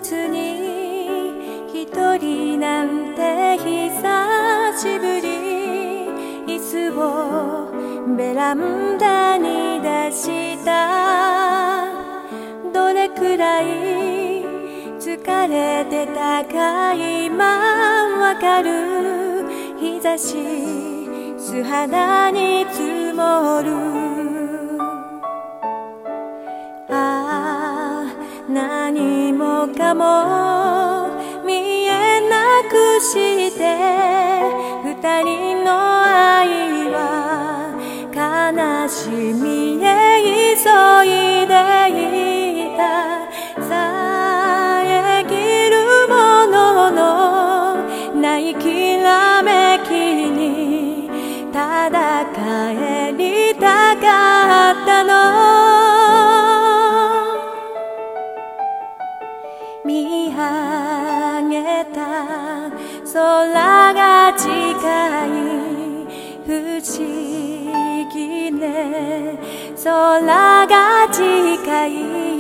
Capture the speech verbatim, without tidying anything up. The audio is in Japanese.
つに一人なんて久しぶり。椅子をベランダに出した。どれくらい疲れてたか今わかる。日差し素肌に積もる。ああ何もかも見えなくして二人の愛は悲しみへ急いでいた。遮るもののないきらめきにただ帰りたかったの。見上げた空が近い。不思議ね、空が近い。